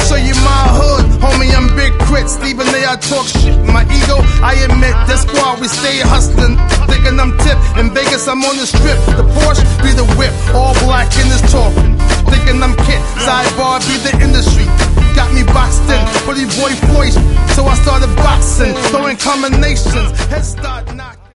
show you my hood, homie, I'm Big Crits. Even though I talk shit, my ego, I admit. This squad, we stay hustling, thinking I'm tip. In Vegas, I'm on the strip. The Porsche be the whip, all black in this talk. Thinking I'm kid, sidebar be the industry. Got me boxed in, pretty boy Floyd. So I started boxing, throwing combinations. Head start now.